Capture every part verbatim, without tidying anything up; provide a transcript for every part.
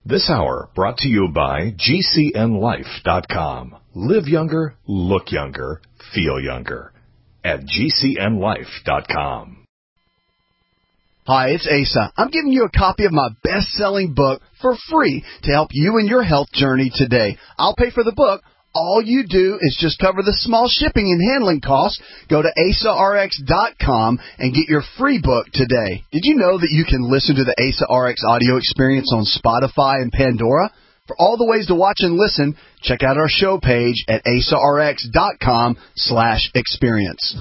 This hour brought to you by G C N life dot com. Live younger, look younger, feel younger at G C N life dot com. Hi, it's Asa. I'm giving you a copy of my best-selling book for free to help you in your health journey today. I'll pay for the book. All you do is just cover the small shipping and handling costs. Go to asa r x dot com and get your free book today. Did you know that you can listen to the Asa R X audio experience on Spotify and Pandora? For all the ways to watch and listen, check out our show page at asa r x dot com slash experience.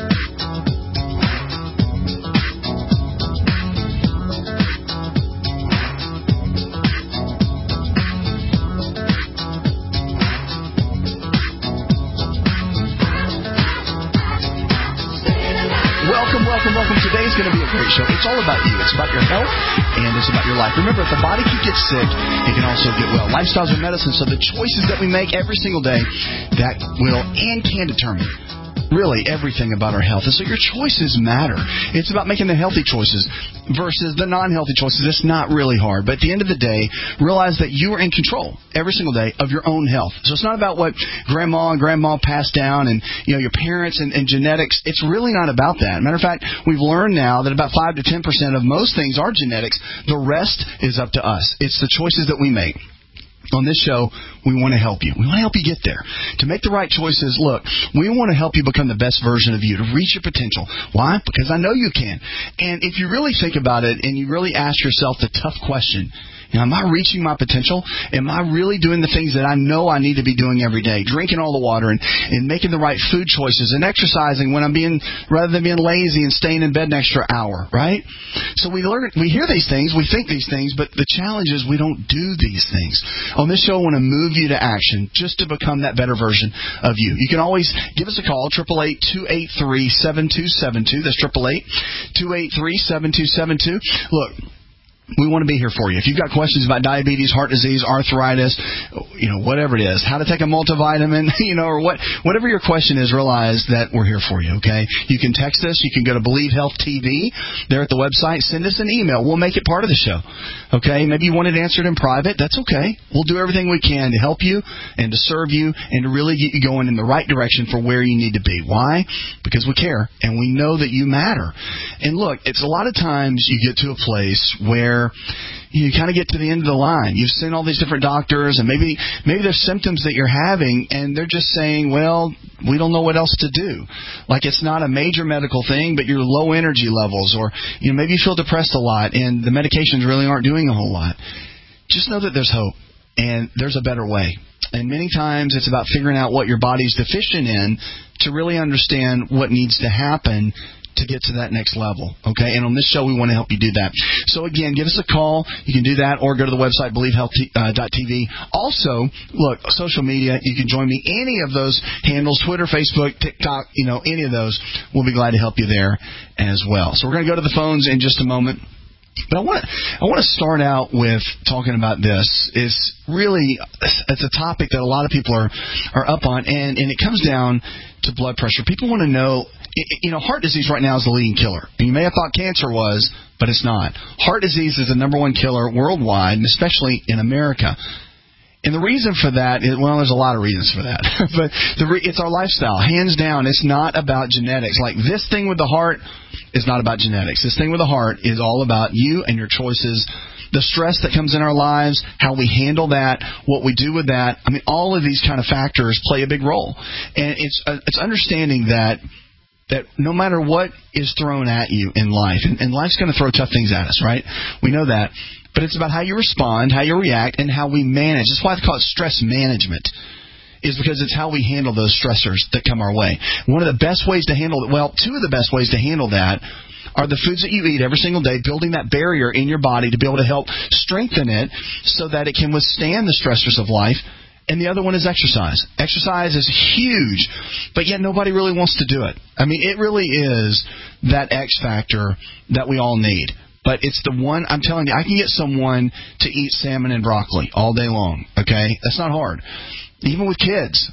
Welcome, welcome, welcome. Today's going to be a great show. It's all about you. It's about your health, and it's about your life. Remember, if the body can get sick, it can also get well. Lifestyles are medicine, so the choices that we make every single day, that will and can determine really everything about our health. And so your choices matter. It's about making the healthy choices versus the non-healthy choices. It's not really hard. But at the end of the day, realize that you are in control every single day of your own health. So it's not about what grandma and grandma passed down and, you know, your parents and, and genetics. It's really not about that. Matter of fact, we've learned now that about five to ten percent of most things are genetics. The rest is up to us. It's the choices that we make. On this show, we want to help you. We want to help you get there. To make the right choices, look, we want to help you become the best version of you, to reach your potential. Why? Because I know you can. And if you really think about it and you really ask yourself the tough question, you know, am I reaching my potential? Am I really doing the things that I know I need to be doing every day? Drinking all the water and, and making the right food choices and exercising when I'm being, rather than being lazy and staying in bed an extra hour, right? So we learn, we hear these things, we think these things, but the challenge is we don't do these things. On this show, I want to move you to action just to become that better version of you. You can always give us a call, eight eight eight, two eight three, seven two seven two. That's eight eight eight, two eight three, seven two seven two. Look, we want to be here for you. If you've got questions about diabetes, heart disease, arthritis, you know, whatever it is, how to take a multivitamin, you know, or what, whatever your question is, realize that we're here for you, okay? You can text us. You can go to Believe Health T V there at the website. Send us an email. We'll make it part of the show, okay? Maybe you want it answered in private. That's okay. We'll do everything we can to help you and to serve you and to really get you going in the right direction for where you need to be. Why? Because we care and we know that you matter. And look, it's a lot of times you get to a place where you kind of get to the end of the line. You've seen all these different doctors, and maybe maybe there's symptoms that you're having, and they're just saying, well, we don't know what else to do. Like it's not a major medical thing, but you're low energy levels, or you know maybe you feel depressed a lot, and the medications really aren't doing a whole lot. Just know that there's hope, and there's a better way. And many times it's about figuring out what your body's deficient in to really understand what needs to happen to get to that next level, okay? And on this show, we want to help you do that. So, again, give us a call. You can do that, or go to the website, believe health dot t v. Also, look, social media, you can join me. Any of those handles, Twitter, Facebook, TikTok, you know, any of those, we'll be glad to help you there as well. So we're going to go to the phones in just a moment. But I want to I want to start out with talking about this. It's really it's a topic that a lot of people are, are up on, and, and it comes down to blood pressure. People want to know, you know, heart disease right now is the leading killer. And you may have thought cancer was, but it's not. Heart disease is the number one killer worldwide, and especially in America. And the reason for that is, well, there's a lot of reasons for that. but the re- it's our lifestyle. Hands down, it's not about genetics. Like this thing with the heart is not about genetics. This thing with the heart is all about you and your choices, the stress that comes in our lives, how we handle that, what we do with that. I mean, all of these kind of factors play a big role. And it's uh, it's understanding that that no matter what is thrown at you in life, and, and life's going to throw tough things at us, right? We know that. But it's about how you respond, how you react, and how we manage. That's why they call it stress management, is because it's how we handle those stressors that come our way. One of the best ways to handle it, well, two of the best ways to handle that are the foods that you eat every single day, building that barrier in your body to be able to help strengthen it so that it can withstand the stressors of life. And the other one is exercise. Exercise is huge, but yet nobody really wants to do it. I mean, it really is that X factor that we all need. But it's the one, I'm telling you, I can get someone to eat salmon and broccoli all day long, okay? That's not hard. Even with kids.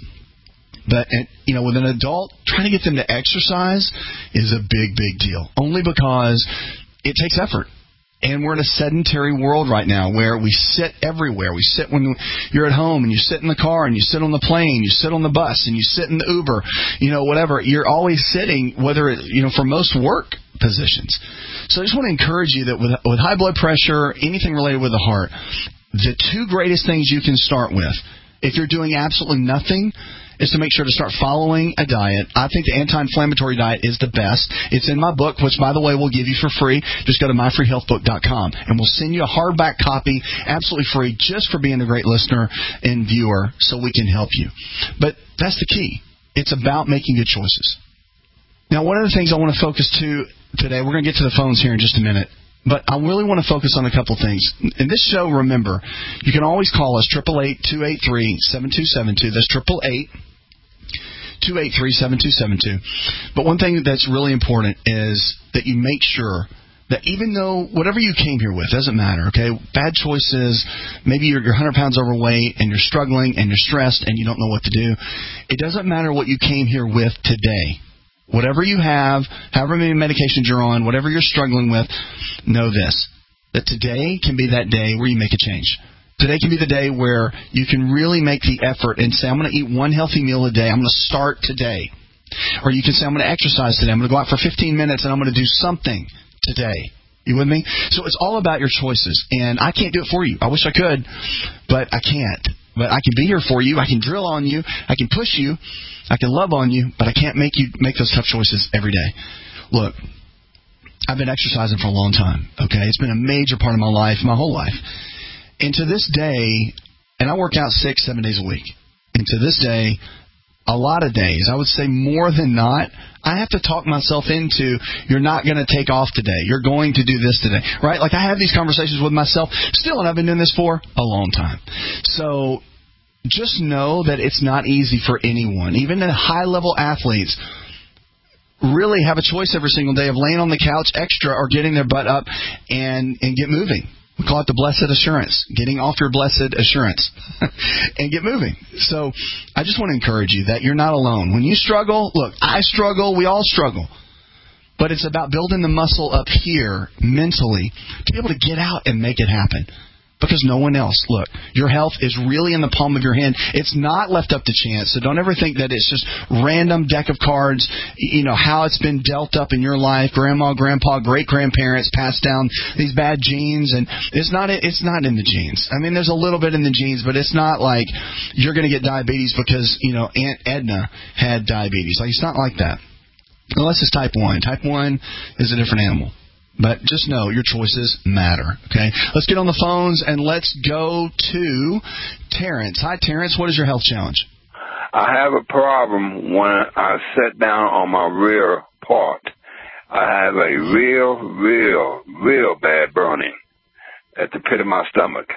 But, you know, with an adult, trying to get them to exercise is a big, big deal. Only because it takes effort. And we're in a sedentary world right now where we sit everywhere. We sit when you're at home, and you sit in the car, and you sit on the plane, you sit on the bus, and you sit in the Uber, you know, whatever. You're always sitting, whether, it, you know, for most work positions. So I just want to encourage you that with, with high blood pressure, anything related with the heart, the two greatest things you can start with, if you're doing absolutely nothing, is to make sure to start following a diet. I think the anti-inflammatory diet is the best. It's in my book, which, by the way, we'll give you for free. Just go to my free health book dot com, and we'll send you a hardback copy absolutely free just for being a great listener and viewer so we can help you. But that's the key. It's about making good choices. Now, one of the things I want to focus to today, we're going to get to the phones here in just a minute, but I really want to focus on a couple things. In this show, remember, you can always call us, eight eight eight, two eight three, seven two seven two. That's eight eight eight, two eight three, seven two seven two. But one thing that's really important is that you make sure that even though whatever you came here with, doesn't matter, okay? Bad choices, maybe you're, you're one hundred pounds overweight and you're struggling and you're stressed and you don't know what to do. It doesn't matter what you came here with today. Whatever you have, however many medications you're on, whatever you're struggling with, know this, that today can be that day where you make a change. Today can be the day where you can really make the effort and say, I'm going to eat one healthy meal a day. I'm going to start today. Or you can say, I'm going to exercise today. I'm going to go out for fifteen minutes and I'm going to do something today. You with me? So it's all about your choices. And I can't do it for you. I wish I could, but I can't. But I can be here for you. I can drill on you. I can push you. I can love on you. But I can't make you make those tough choices every day. Look, I've been exercising for a long time. Okay, it's been a major part of my life, my whole life. And to this day, and I work out six, seven days a week. And to this day, a lot of days, I would say more than not, I have to talk myself into, you're not going to take off today. You're going to do this today, right? Like I have these conversations with myself still, and I've been doing this for a long time. So just know that it's not easy for anyone. Even the high-level athletes really have a choice every single day of laying on the couch extra or getting their butt up and, and get moving. We call it the blessed assurance, getting off your blessed assurance and get moving. So I just want to encourage you that you're not alone. When you struggle, look, I struggle, we all struggle. But it's about building the muscle up here mentally to be able to get out and make it happen. Because no one else. Look, your health is really in the palm of your hand. It's not left up to chance. So don't ever think that it's just random deck of cards, you know, how it's been dealt up in your life, grandma, grandpa, great-grandparents passed down these bad genes. And it's not it's not in the genes. I mean, there's a little bit in the genes, but it's not like you're going to get diabetes because, you know, Aunt Edna had diabetes. Like, it's not like that. Unless it's type one. Type one is a different animal. But just know your choices matter, okay? Let's get on the phones and let's go to Terrence. Hi, Terrence. What is your health challenge? I have a problem when I sit down on my rear part. I have a real, real, real bad burning at the pit of my stomach.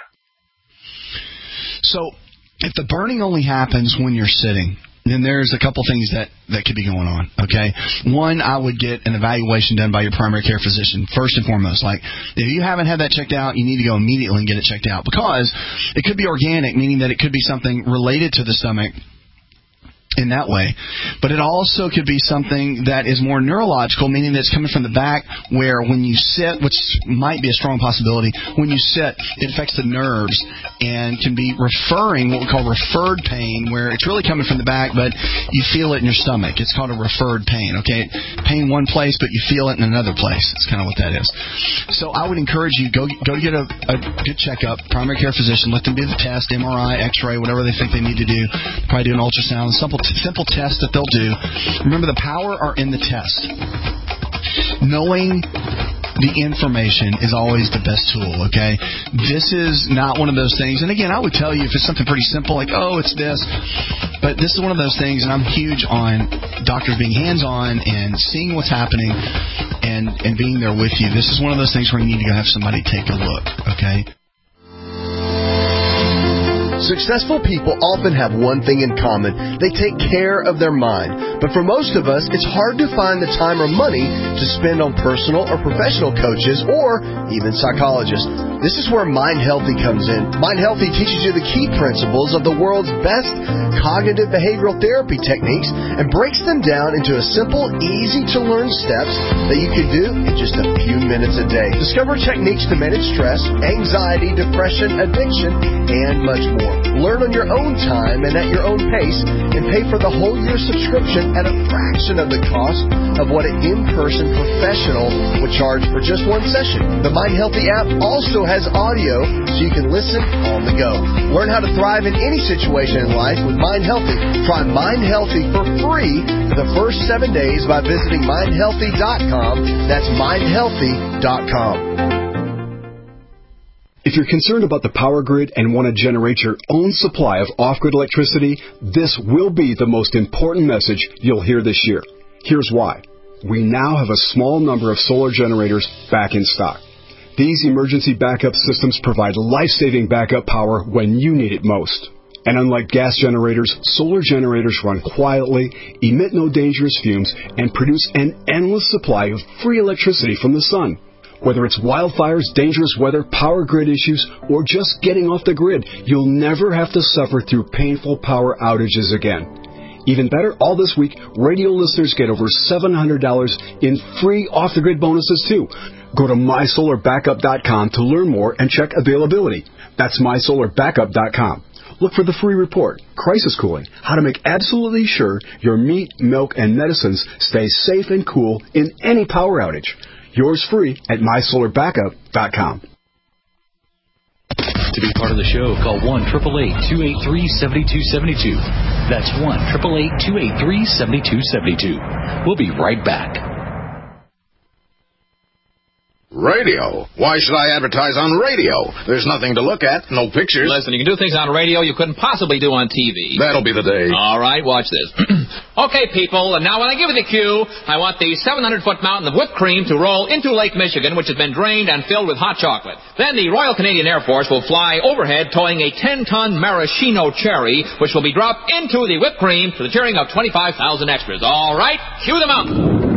So if the burning only happens when you're sitting, then there's a couple things that, that could be going on, okay? One, I would get an evaluation done by your primary care physician, first and foremost. Like, if you haven't had that checked out, you need to go immediately and get it checked out because it could be organic, meaning that it could be something related to the stomach in that way. But it also could be something that is more neurological, meaning that it's coming from the back where when you sit, which might be a strong possibility, when you sit, it affects the nerves and can be referring, what we call referred pain, where it's really coming from the back, but you feel it in your stomach. It's called a referred pain, okay? Pain one place, but you feel it in another place. That's kind of what that is. So I would encourage you, go, go get a, a good checkup, primary care physician, let them do the test, M R I, X-ray, whatever they think they need to do, probably do an ultrasound, simple simple test that they'll do. Remember, the power are in the test. Knowing the information is always the best tool, okay? This is not one of those things. And again, I would tell you if it's something pretty simple, like, oh, it's this. But this is one of those things, and I'm huge on doctors being hands-on and seeing what's happening and, and being there with you. This is one of those things where you need to go have somebody take a look, okay? Successful people often have one thing in common. They take care of their mind. But for most of us, it's hard to find the time or money to spend on personal or professional coaches or even psychologists. This is where Mind Healthy comes in. Mind Healthy teaches you the key principles of the world's best cognitive behavioral therapy techniques and breaks them down into a simple, easy-to-learn steps that you can do in just a few minutes a day. Discover techniques to manage stress, anxiety, depression, addiction, and much more. Learn on your own time and at your own pace, and pay for the whole year subscription at a fraction of the cost of what an in-person professional would charge for just one session. The Mind Healthy app also has audio so you can listen on the go. Learn how to thrive in any situation in life with Mind Healthy. Try Mind Healthy for free for the first seven days by visiting mind healthy dot com. That's mind healthy dot com. If you're concerned about the power grid and want to generate your own supply of off-grid electricity, this will be the most important message you'll hear this year. Here's why. We now have a small number of solar generators back in stock. These emergency backup systems provide life-saving backup power when you need it most. And unlike gas generators, solar generators run quietly, emit no dangerous fumes, and produce an endless supply of free electricity from the sun. Whether it's wildfires, dangerous weather, power grid issues, or just getting off the grid, you'll never have to suffer through painful power outages again. Even better, all this week, radio listeners get over seven hundred dollars in free off-the-grid bonuses, too. Go to my solar backup dot com to learn more and check availability. That's my solar backup dot com. Look for the free report, Crisis Cooling, how to make absolutely sure your meat, milk, and medicines stay safe and cool in any power outage. Yours free at my solar backup dot com. To be part of the show, call one eight eight eight, two eight three, seven two seven two. That's one eight eight eight, two eight three, seven two seven two. We'll be right back. Radio? Why should I advertise on radio? There's nothing to look at, no pictures. Listen, you can do things on radio you couldn't possibly do on T V. That'll be the day. All right, watch this. Okay, people, and now when I give you the cue, I want the seven hundred foot mountain of whipped cream to roll into Lake Michigan, which has been drained and filled with hot chocolate. Then the Royal Canadian Air Force will fly overhead towing a ten ton maraschino cherry, which will be dropped into the whipped cream to the cheering of twenty-five thousand extras. All right, cue the mountain.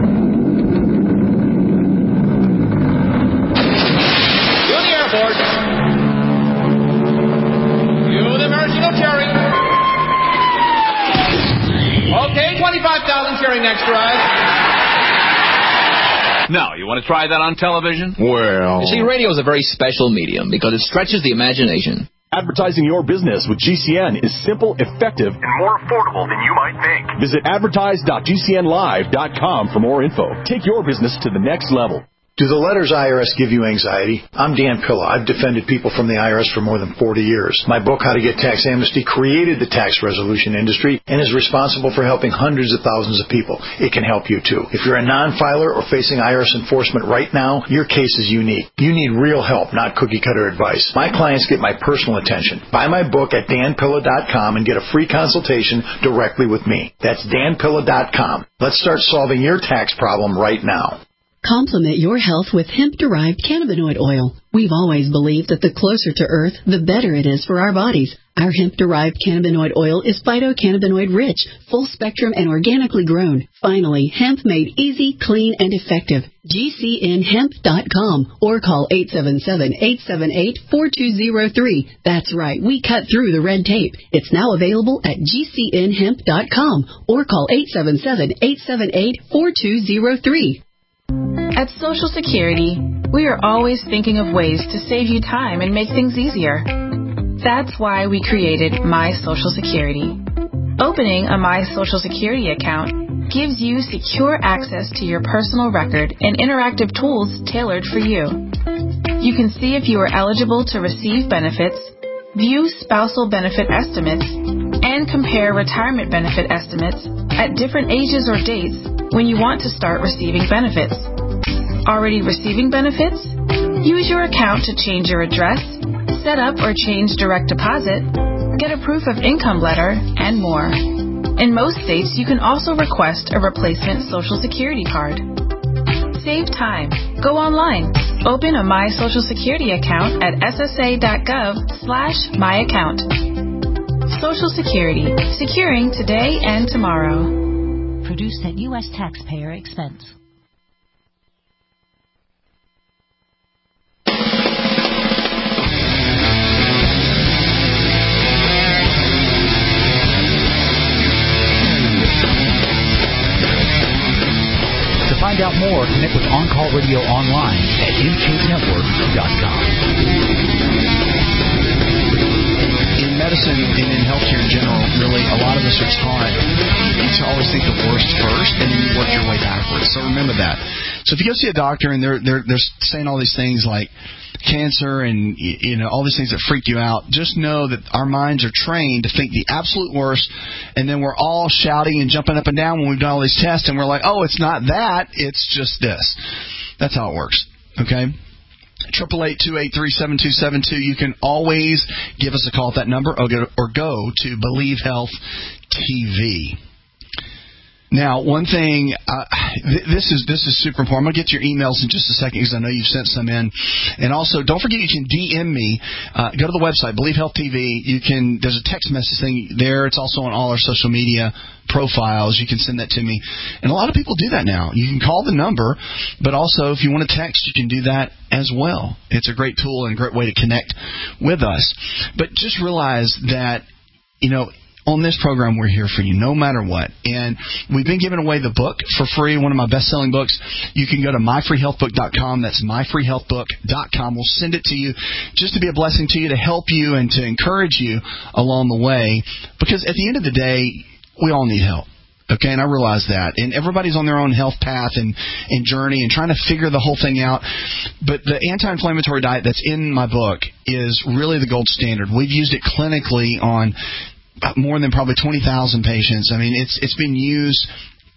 Okay, twenty-five thousand cheering extra. Now, you want to try that on television? Well... You see, radio is a very special medium because it stretches the imagination. Advertising your business with G C N is simple, effective, and more affordable than you might think. Visit advertise dot G C N live dot com for more info. Take your business to the next level. Do the letters I R S give you anxiety? I'm Dan Pilla. I've defended people from the I R S for more than forty years. My book, How to Get Tax Amnesty, created the tax resolution industry and is responsible for helping hundreds of thousands of people. It can help you, too. If you're a non-filer or facing I R S enforcement right now, your case is unique. You need real help, not cookie-cutter advice. My clients get my personal attention. Buy my book at dan pilla dot com and get a free consultation directly with me. That's dan pilla dot com. Let's start solving your tax problem right now. Complement your health with hemp-derived cannabinoid oil. We've always believed that the closer to Earth, the better it is for our bodies. Our hemp-derived cannabinoid oil is phytocannabinoid rich, full-spectrum, and organically grown. Finally, hemp made easy, clean, and effective. G C N hemp dot com or call eight seven seven, eight seven eight, four two zero three. That's right, we cut through the red tape. It's now available at G C N hemp dot com or call eight seven seven, eight seven eight, four two zero three. At Social Security, we are always thinking of ways to save you time and make things easier. That's why we created My Social Security. Opening a My Social Security account gives you secure access to your personal record and interactive tools tailored for you. You can see if you are eligible to receive benefits, view spousal benefit estimates, and compare retirement benefit estimates at different ages or dates when you want to start receiving benefits. Already receiving benefits? Use your account to change your address, set up or change direct deposit, get a proof of income letter, and more. In most states, you can also request a replacement Social Security card. Save time. Go online. Open a My Social Security account at S S A dot gov slash my account. Social Security, securing today and tomorrow. Produced at U S taxpayer expense. To find out more, connect with On Call Radio online at m cape network dot com. In medicine and in healthcare in general, really, a lot of us are taught to always think the worst first, and then you work your way backwards. So remember that. So if you go see a doctor and they're they're they're saying all these things like cancer and you know all these things that freak you out, just know that our minds are trained to think the absolute worst, and then we're all shouting and jumping up and down when we've done all these tests, and we're like, oh, it's not that, it's just this. That's how it works. Okay. Triple eight two eight three seven two seven two. You can always give us a call at that number, or go, or go to Believe Health T V. Now, one thing, uh, th- this is this is super important. I'm going to get to your emails in just a second because I know you've sent some in. And also, don't forget you can D M me. Uh, go to the website, Believe Health T V. You can. There's a text message thing there. It's also on all our social media profiles. You can send that to me. And a lot of people do that now. You can call the number, but also if you want to text, you can do that as well. It's a great tool and a great way to connect with us. But just realize that, you know, on this program, we're here for you no matter what. And we've been giving away the book for free, one of my best-selling books. You can go to my free health book dot com. That's my free health book dot com. We'll send it to you just to be a blessing to you, to help you and to encourage you along the way. Because at the end of the day, we all need help. Okay, and I realize that. And everybody's on their own health path and, and journey and trying to figure the whole thing out. But the anti-inflammatory diet that's in my book is really the gold standard. We've used it clinically on more than probably twenty thousand patients. I mean, it's it's been used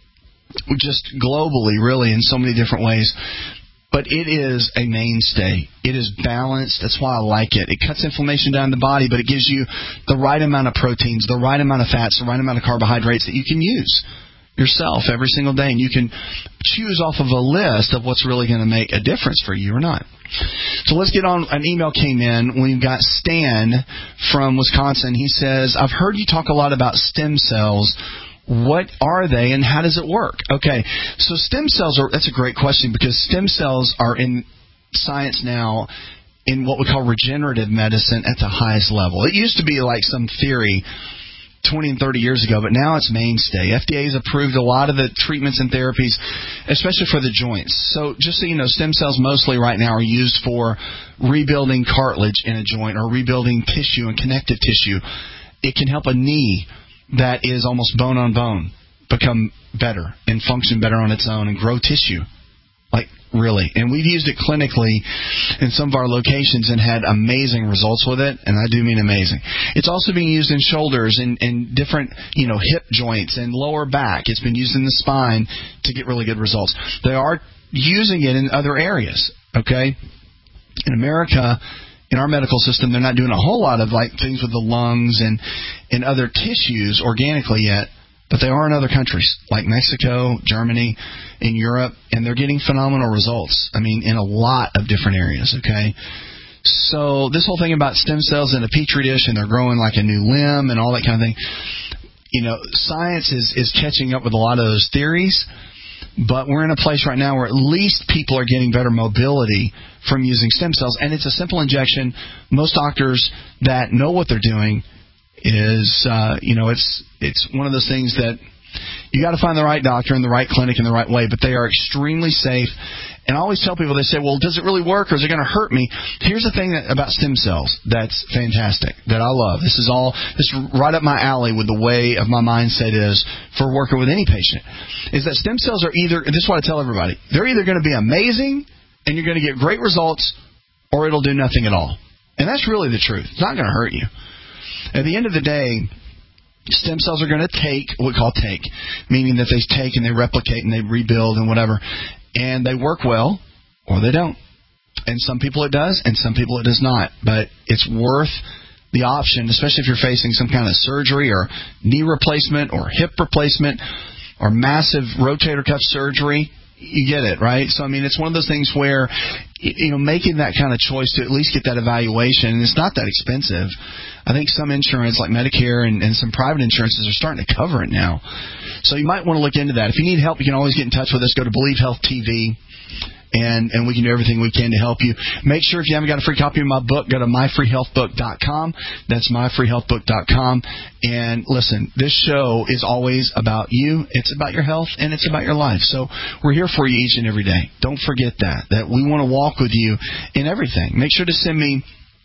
just globally, really, in so many different ways. But it is a mainstay. It is balanced. That's why I like it. It cuts inflammation down in the body, but it gives you the right amount of proteins, the right amount of fats, the right amount of carbohydrates that you can use yourself every single day. And you can choose off of a list of what's really going to make a difference for you or not. So let's get on. An email came in. We've got Stan from Wisconsin. He says, I've heard you talk a lot about stem cells. What are they and how does it work? Okay, so stem cells are, that's a great question because stem cells are in science now in what we call regenerative medicine at the highest level. It used to be like some theory twenty and thirty years ago, but now it's mainstay. F D A has approved a lot of the treatments and therapies, especially for the joints. So just so you know, stem cells mostly right now are used for rebuilding cartilage in a joint or rebuilding tissue and connective tissue. It can help a knee that is almost bone on bone become better and function better on its own and grow tissue. Like, really. And we've used it clinically in some of our locations and had amazing results with it, and I do mean amazing. It's also being used in shoulders and, and different, you know, hip joints and lower back. It's been used in the spine to get really good results. They are using it in other areas, okay? In America, in our medical system, they're not doing a whole lot of like things with the lungs and, and other tissues organically yet, but they are in other countries like Mexico, Germany, in Europe, and they're getting phenomenal results. I mean, in a lot of different areas, okay? So this whole thing about stem cells in a petri dish and they're growing like a new limb and all that kind of thing, you know, science is, is catching up with a lot of those theories. But we're in a place right now where at least people are getting better mobility from using stem cells. And it's a simple injection. Most doctors that know what they're doing is, uh, you know, it's it's one of those things that you got to find the right doctor in the right clinic in the right way. But they are extremely safe. And I always tell people, they say, well, does it really work or is it going to hurt me? Here's the thing that, about stem cells that's fantastic, that I love. This is all this is right up my alley with the way of my mindset is for working with any patient, is that stem cells are either, and this is what I tell everybody, they're either going to be amazing and you're going to get great results or it'll do nothing at all. And that's really the truth. It's not going to hurt you. At the end of the day, stem cells are going to take what we call take, meaning that they take and they replicate and they rebuild and whatever. And they work well, or they don't. And some people it does, and some people it does not. But it's worth the option, especially if you're facing some kind of surgery or knee replacement or hip replacement or massive rotator cuff surgery. you get it, right? So, I mean, it's one of those things where, you know, making that kind of choice to at least get that evaluation, and it's not that expensive. I think some insurance, like Medicare and, and some private insurances, are starting to cover it now. So you might want to look into that. If you need help, you can always get in touch with us. Go to Believe Health T V. And and we can do everything we can to help you. Make sure if you haven't got a free copy of my book, go to my free health book dot com. That's my free health book dot com. And listen, this show is always about you. It's about your health, and it's about your life. So we're here for you each and every day. Don't forget that, that we want to walk with you in everything. Make sure to send me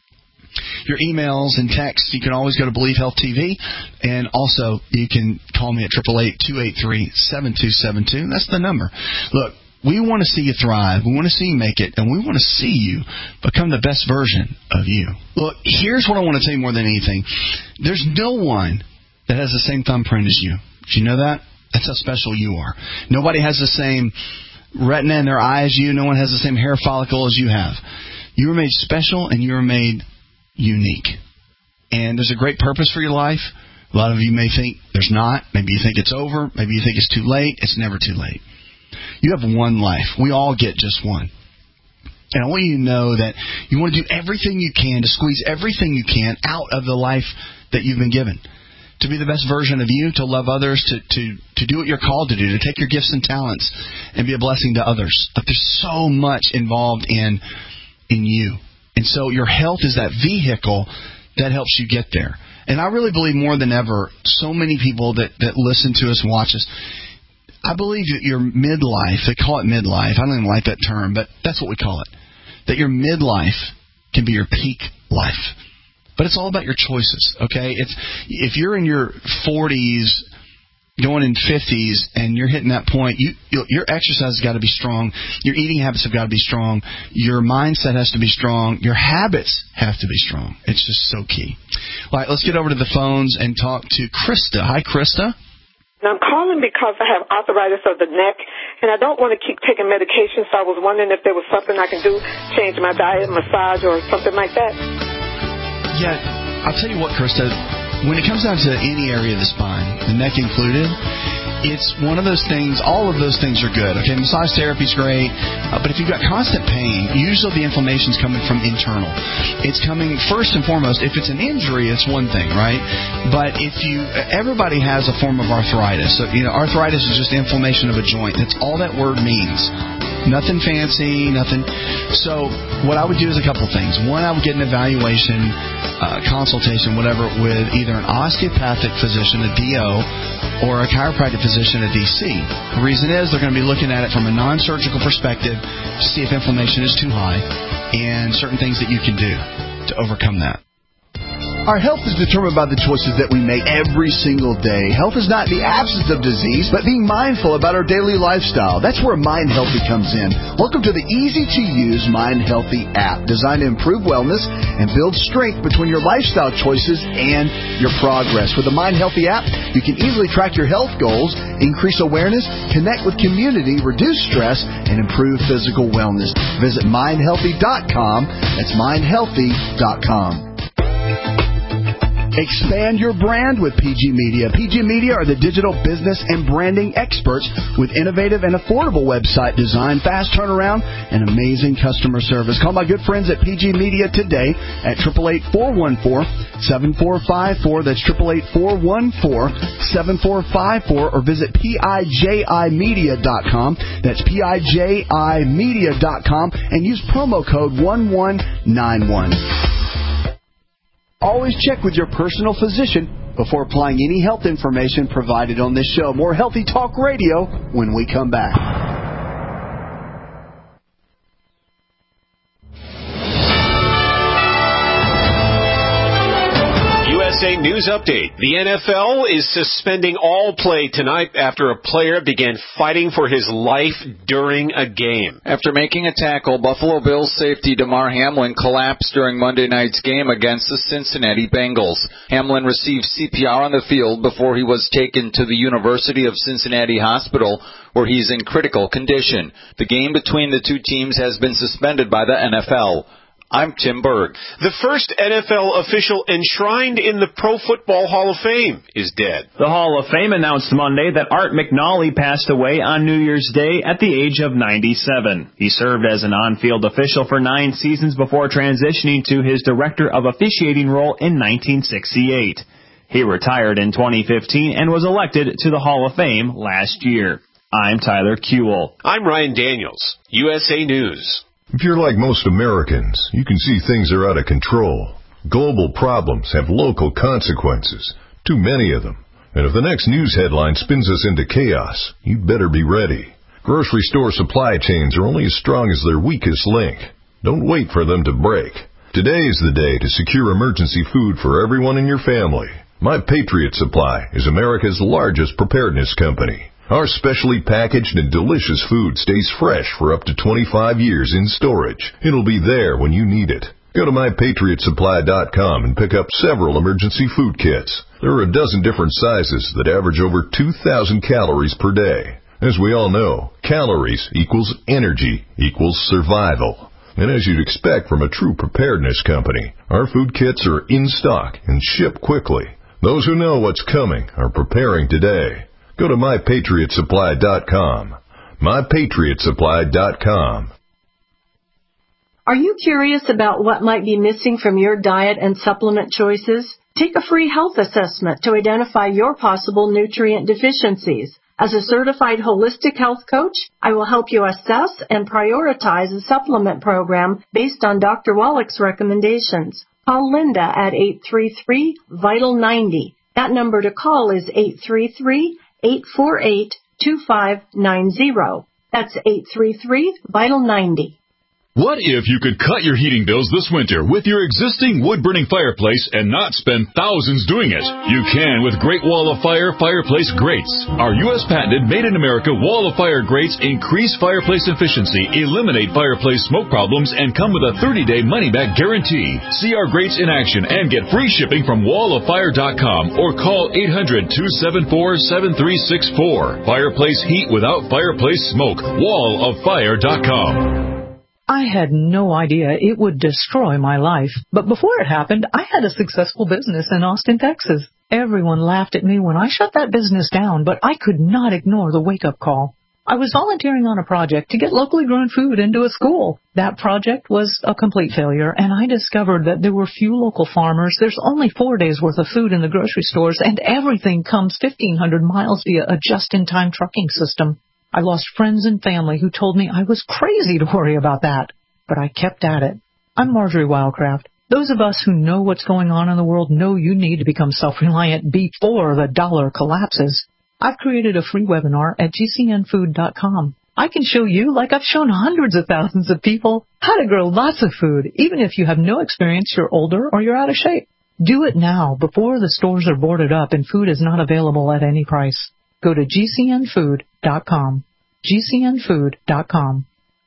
your emails and texts. You can always go to Believe Health T V, and also you can call me at eight eight eight, two eight three, seven two seven two. That's the number. Look, we want to see you thrive. We want to see you make it, and we want to see you become the best version of you. Look, here's what I want to tell you more than anything. There's no one that has the same thumbprint as you. Did you know that? That's how special you are. Nobody has the same retina in their eye as you. No one has the same hair follicle as you have. You were made special, and you were made unique. And there's a great purpose for your life. A lot of you may think there's not. Maybe you think it's over. Maybe you think it's too late. It's never too late. You have one life. We all get just one. And I want you to know that you want to do everything you can to squeeze everything you can out of the life that you've been given. To be the best version of you, to love others, to, to, to do what you're called to do, to take your gifts and talents and be a blessing to others. But there's so much involved in in you. And so your health is that vehicle that helps you get there. And I really believe more than ever, so many people that, that listen to us and watch us, I believe that your midlife, they call it midlife, I don't even like that term, but that's what we call it, that your midlife can be your peak life. But it's all about your choices, okay? It's if you're in your forties, going in fifties, and you're hitting that point, you, your exercise has got to be strong, your eating habits have got to be strong, your mindset has to be strong, your habits have to be strong. It's just so key. All right, let's get over to the phones and talk to Krista. Hi, Krista. I'm calling because I have arthritis of the neck, and I don't want to keep taking medication, so I was wondering if there was something I can do, change my diet, massage, or something like that. Yeah, I'll tell you what, Krista, when it comes down to any area of the spine, the neck included, it's one of those things, all of those things are good. Okay, massage therapy is great, uh, but if you've got constant pain, usually the inflammation's coming from internal. It's coming, first and foremost, if it's an injury, it's one thing, right? But if you, everybody has a form of arthritis. So, you know, arthritis is just inflammation of a joint. That's all that word means. Nothing fancy, nothing. So what I would do is a couple things. One, I would get an evaluation, uh, consultation, whatever, with either an osteopathic physician, a D O, or a chiropractic physician, a D C. The reason is they're going to be looking at it from a non-surgical perspective to see if inflammation is too high and certain things that you can do to overcome that. Our health is determined by the choices that we make every single day. Health is not the absence of disease, but being mindful about our daily lifestyle. That's where Mind Healthy comes in. Welcome to the easy-to-use Mind Healthy app, designed to improve wellness and build strength between your lifestyle choices and your progress. With the Mind Healthy app, you can easily track your health goals, increase awareness, connect with community, reduce stress, and improve physical wellness. Visit mind healthy dot com. That's mind healthy dot com. Expand your brand with P G Media. P G Media are the digital business and branding experts with innovative and affordable website design, fast turnaround, and amazing customer service. Call my good friends at P G Media today at eight eight eight, four one four, seven four five four. That's eight eight eight, four one four, seven four five four. Or visit P I J I media dot com. That's P I J I media dot com and use promo code one one nine one. Always check with your personal physician before applying any health information provided on this show. More Healthy Talk Radio when we come back. U S A News Update. The N F L is suspending all play tonight after a player began fighting for his life during a game. After making a tackle, Buffalo Bills safety Damar Hamlin collapsed during Monday night's game against the Cincinnati Bengals. Hamlin received C P R on the field before he was taken to the University of Cincinnati Hospital, where he's in critical condition. The game between the two teams has been suspended by the N F L. I'm Tim Berg. The first N F L official enshrined in the Pro Football Hall of Fame is dead. The Hall of Fame announced Monday that Art McNally passed away on New Year's Day at the age of ninety-seven. He served as an on-field official for nine seasons before transitioning to his Director of Officiating role in nineteen sixty-eight. He retired in twenty fifteen and was elected to the Hall of Fame last year. I'm Tyler Kuehl. I'm Ryan Daniels, U S A News. If you're like most Americans, you can see things are out of control. Global problems have local consequences, too many of them. And if the next news headline spins us into chaos, you'd better be ready. Grocery store supply chains are only as strong as their weakest link. Don't wait for them to break. Today is the day to secure emergency food for everyone in your family. My Patriot Supply is America's largest preparedness company. Our specially packaged and delicious food stays fresh for up to twenty-five years in storage. It'll be there when you need it. Go to my patriot supply dot com and pick up several emergency food kits. There are a dozen different sizes that average over two thousand calories per day. As we all know, calories equals energy equals survival. And as you'd expect from a true preparedness company, our food kits are in stock and ship quickly. Those who know what's coming are preparing today. Go to my patriot supply dot com. my patriot supply dot com. Are you curious about what might be missing from your diet and supplement choices? Take a free health assessment to identify your possible nutrient deficiencies. As a certified holistic health coach, I will help you assess and prioritize a supplement program based on Doctor Wallach's recommendations. Call Linda at eight three three, vital ninety. That number to call is eight three three, eight four eight, two five nine zero. That's eight three three, vital ninety. What if you could cut your heating bills this winter with your existing wood-burning fireplace and not spend thousands doing it? You can with Great Wall of Fire Fireplace Grates. Our U S patented made-in-America Wall of Fire grates increase fireplace efficiency, eliminate fireplace smoke problems, and come with a thirty-day money-back guarantee. See our grates in action and get free shipping from wall of fire dot com or call eight hundred, two seven four, seven three six four. Fireplace heat without fireplace smoke. wall of fire dot com. I had no idea it would destroy my life. But before it happened, I had a successful business in Austin, Texas. Everyone laughed at me when I shut that business down, but I could not ignore the wake-up call. I was volunteering on a project to get locally grown food into a school. That project was a complete failure, and I discovered that there were few local farmers. There's only four days' worth of food in the grocery stores, and everything comes fifteen hundred miles via a just-in-time trucking system. I lost friends and family who told me I was crazy to worry about that, but I kept at it. I'm Marjorie Wildcraft. Those of us who know what's going on in the world know you need to become self-reliant before the dollar collapses. I've created a free webinar at G C N food dot com. I can show you, like I've shown hundreds of thousands of people, how to grow lots of food, even if you have no experience, you're older, or you're out of shape. Do it now, before the stores are boarded up and food is not available at any price. Go to G C N food dot com. G C N food dot com.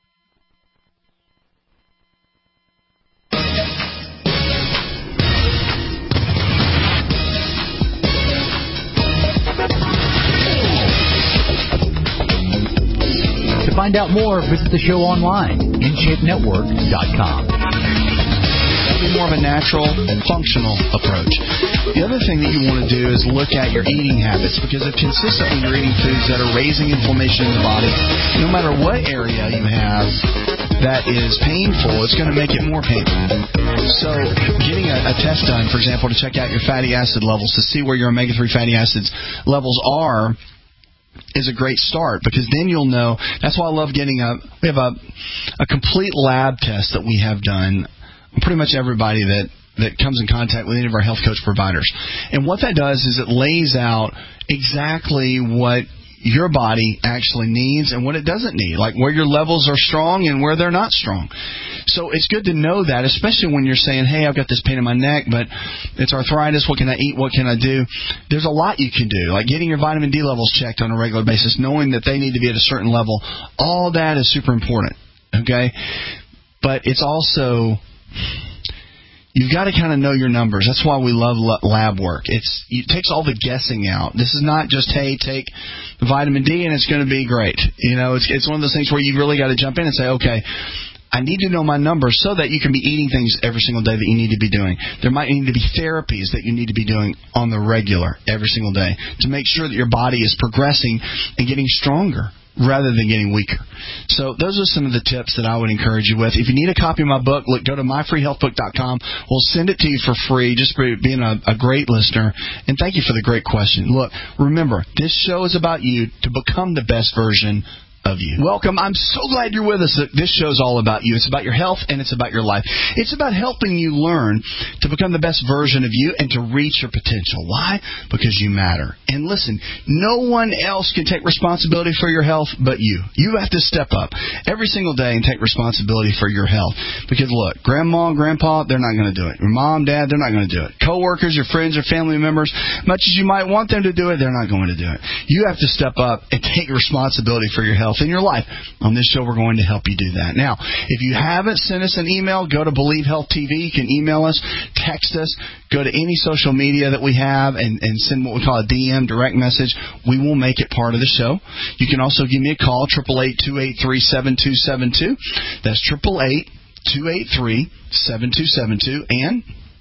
To find out more, visit the show online, in shape network dot com. More of a natural, functional approach. The other thing that you want to do is look at your eating habits, because if consistently you're eating foods that are raising inflammation in the body, no matter what area you have that is painful, it's going to make it more painful. So getting a, a test done, for example, to check out your fatty acid levels, to see where your omega three fatty acids levels are, is a great start, because then you'll know. That's why I love getting a, we have a, a complete lab test that we have done pretty much everybody that, that comes in contact with any of our health coach providers. And what that does is it lays out exactly what your body actually needs and what it doesn't need, like where your levels are strong and where they're not strong. So it's good to know that, especially when you're saying, hey, I've got this pain in my neck, but it's arthritis. What can I eat? What can I do? There's a lot you can do, like getting your vitamin D levels checked on a regular basis, knowing that they need to be at a certain level. All that is super important, okay? But it's also... you've got to kind of know your numbers. That's why we love lab work. It's, it takes all the guessing out. This is not just, hey, take vitamin D and it's going to be great. You know, it's it's one of those things where you really got to jump in and say, okay, I need to know my numbers so that you can be eating things every single day that you need to be doing. There might need to be therapies that you need to be doing on the regular every single day to make sure that your body is progressing and getting stronger rather than getting weaker. So those are some of the tips that I would encourage you with. If you need a copy of my book, look, go to my free health book dot com. We'll send it to you for free just for being a, a great listener. And thank you for the great question. Look, remember, this show is about you to become the best version of you. Welcome. I'm so glad you're with us. This show's all about you. It's about your health and it's about your life. It's about helping you learn to become the best version of you and to reach your potential. Why? Because you matter. And listen, no one else can take responsibility for your health but you. You have to step up every single day and take responsibility for your health. Because look, grandma and grandpa, they're not going to do it. Your mom, dad, they're not going to do it. Coworkers, your friends, or family members, much as you might want them to do it, they're not going to do it. You have to step up and take responsibility for your health in your life. On this show, we're going to help you do that. Now, if you haven't sent us an email, go to Believe Health T V. You can email us, text us, go to any social media that we have and, and send what we call a D M, direct message. We will make it part of the show. You can also give me a call, eight eight eight, two eight three, seven two seven two. That's eight eight eight, two eight three, seven two seven two. And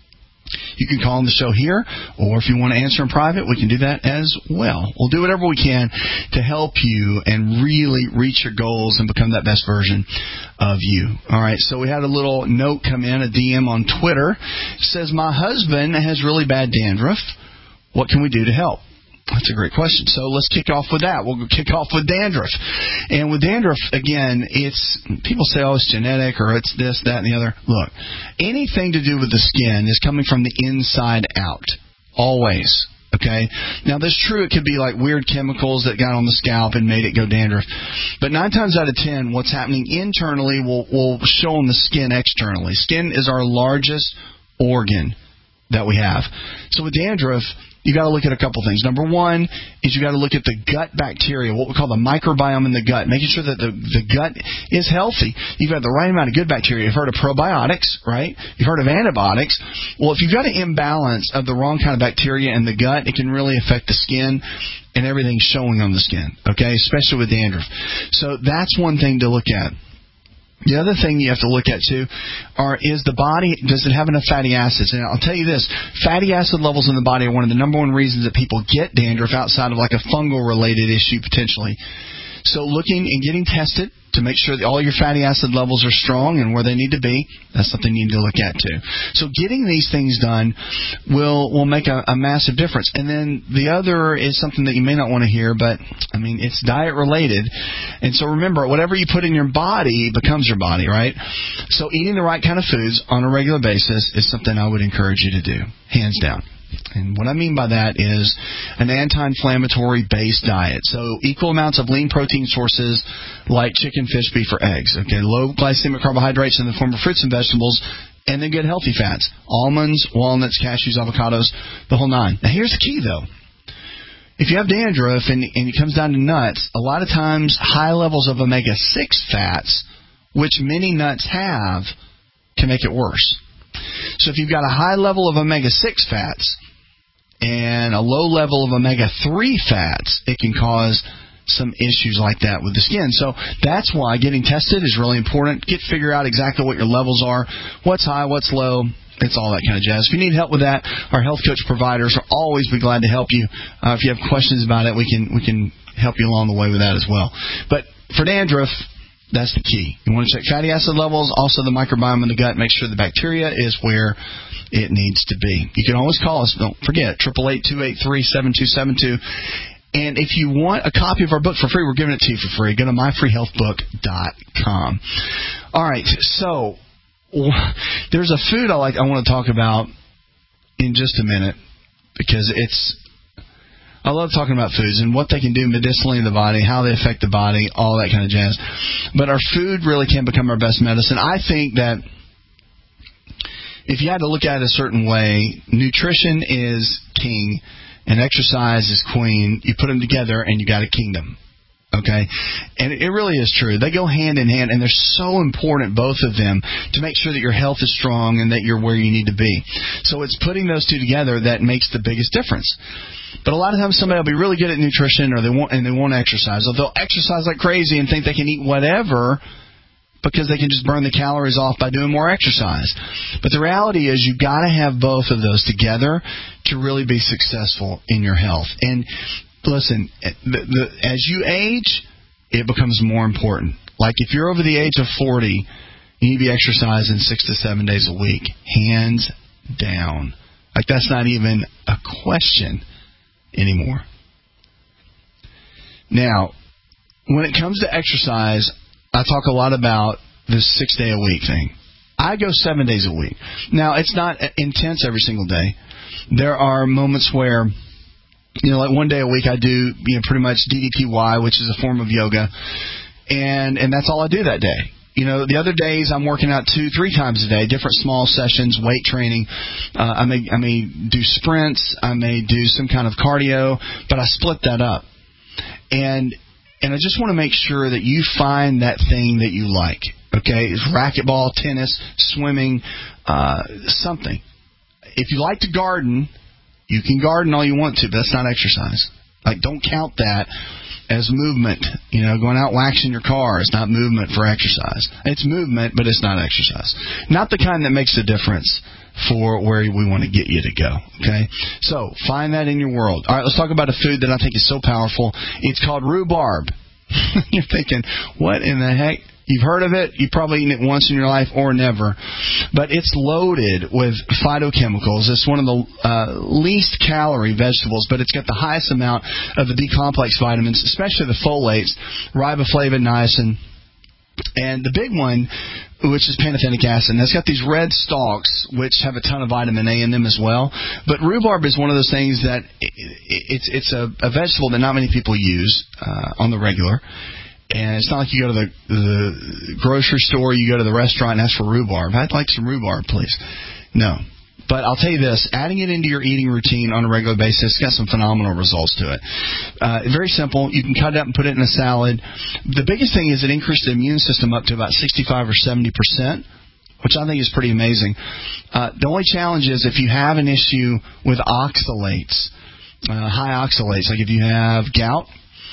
you can call on the show here, or if you want to answer in private, we can do that as well. We'll do whatever we can to help you and really reach your goals and become that best version of you. All right, so we had a little note come in, a D M on Twitter. It says, my husband has really bad dandruff. What can we do to help? That's a great question. So let's kick off with that. We'll kick off with dandruff. And with dandruff, again, it's people say, oh, it's genetic or it's this, that, and the other. Look, anything to do with the skin is coming from the inside out. Always. Okay? Now, that's true. It could be like weird chemicals that got on the scalp and made it go dandruff. But nine times out of ten, what's happening internally will, will show on the skin externally. Skin is our largest organ that we have. So with dandruff, you got to look at a couple things. Number one is you got to look at the gut bacteria, what we call the microbiome in the gut, making sure that the, the gut is healthy. You've got the right amount of good bacteria. You've heard of probiotics, right? You've heard of antibiotics. Well, if you've got an imbalance of the wrong kind of bacteria in the gut, it can really affect the skin and everything showing on the skin, okay, especially with dandruff. So that's one thing to look at. The other thing you have to look at, too, are is the body, does it have enough fatty acids? And I'll tell you this, fatty acid levels in the body are one of the number one reasons that people get dandruff outside of like a fungal-related issue, potentially. So looking and getting tested to make sure that all your fatty acid levels are strong and where they need to be, that's something you need to look at, too. So getting these things done will will make a, a massive difference. And then the other is something that you may not want to hear, but, I mean, it's diet-related. And so remember, whatever you put in your body becomes your body, right? So eating the right kind of foods on a regular basis is something I would encourage you to do, hands down. And what I mean by that is an anti-inflammatory based diet. So equal amounts of lean protein sources like chicken, fish, beef, or eggs. Okay, low glycemic carbohydrates in the form of fruits and vegetables, and then good healthy fats. Almonds, walnuts, cashews, avocados, the whole nine. Now here's the key though. If you have dandruff and, and it comes down to nuts, a lot of times high levels of omega six fats, which many nuts have, can make it worse. So if you've got a high level of omega six fats and a low level of omega three fats, it can cause some issues like that with the skin. So that's why getting tested is really important. Get figure out exactly what your levels are, what's high, what's low. It's all that kind of jazz. If you need help with that, our health coach providers will always be glad to help you. Uh, if you have questions about it, we can we can help you along the way with that as well. But for dandruff, that's the key. You want to check fatty acid levels, also the microbiome in the gut. Make sure the bacteria is where it needs to be. You can always call us. Don't forget, eight eight eight, two eight three, seven two seven two. And if you want a copy of our book for free, we're giving it to you for free. Go to my free health book dot com. All right, so there's a food I like. I want to talk about in just a minute because it's. I love talking about foods and what they can do medicinally in the body, how they affect the body, all that kind of jazz. But our food really can become our best medicine. I think that if you had to look at it a certain way, nutrition is king and exercise is queen. You put them together and you got a kingdom. Okay? And it really is true. They go hand in hand, and they're so important, both of them, to make sure that your health is strong and that you're where you need to be. So it's putting those two together that makes the biggest difference. But a lot of times somebody will be really good at nutrition or they want and they won't exercise. Or they'll exercise like crazy and think they can eat whatever, because they can just burn the calories off by doing more exercise. But the reality is you've got to have both of those together to really be successful in your health. And listen, the, the, as you age, it becomes more important. Like if you're over the age of forty, you need to be exercising six to seven days a week, hands down. Like that's not even a question anymore. Now, when it comes to exercise, I talk a lot about this six-day-a-week thing. I go seven days a week. Now, it's not intense every single day. There are moments where, you know, like one day a week I do, you know, pretty much D D P Y, which is a form of yoga, and and that's all I do that day. You know, the other days I'm working out two, three times a day, different small sessions, weight training. Uh, I may I may do sprints, I may do some kind of cardio, but I split that up. And and I just want to make sure that you find that thing that you like. Okay, it's racquetball, tennis, swimming, uh, something. If you like to garden, you can garden all you want to, but that's not exercise. Like, don't count that as movement. You know, going out waxing your car is not movement for exercise. It's movement, but it's not exercise. Not the kind that makes a difference for where we want to get you to go. Okay? So, find that in your world. All right, let's talk about a food that I think is so powerful. It's called rhubarb. You're thinking, what in the heck? You've heard of it. You've probably eaten it once in your life or never. But it's loaded with phytochemicals. It's one of the uh, least calorie vegetables, but it's got the highest amount of the B-complex vitamins, especially the folates, riboflavin, niacin. And the big one, which is pantothenic acid, and it's got these red stalks, which have a ton of vitamin A in them as well. But rhubarb is one of those things that it, it's it's a, a vegetable that not many people use uh, on the regular. And it's not like you go to the, the grocery store, you go to the restaurant and ask for rhubarb. I'd like some rhubarb, please. No. But I'll tell you this, adding it into your eating routine on a regular basis got some phenomenal results to it. Uh, very simple. You can cut it up and put it in a salad. The biggest thing is it increased the immune system up to about sixty-five or seventy percent, which I think is pretty amazing. Uh, the only challenge is if you have an issue with oxalates, uh, high oxalates, like if you have gout,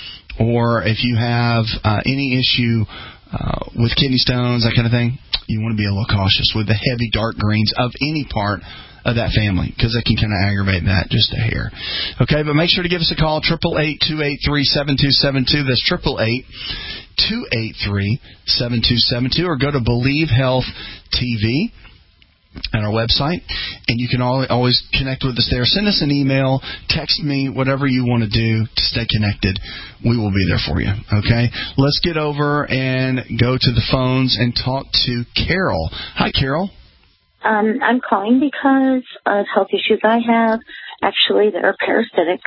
or if you have uh, any issue uh, with kidney stones, that kind of thing, you want to be a little cautious with the heavy dark greens of any part of that family, because it can kind of aggravate that just a hair. Okay, but make sure to give us a call, eight eight eight, two eight three, seven two seven two. That's eight eight eight, two eight three, seven two seven two, or go to Believe Health T V at our website, and you can always connect with us there. Send us an email, text me, whatever you want to do to stay connected. We will be there for you, okay? Let's get over and go to the phones and talk to Carol. Hi, Carol. Um, I'm calling because of health issues I have. Actually, they're parasitic.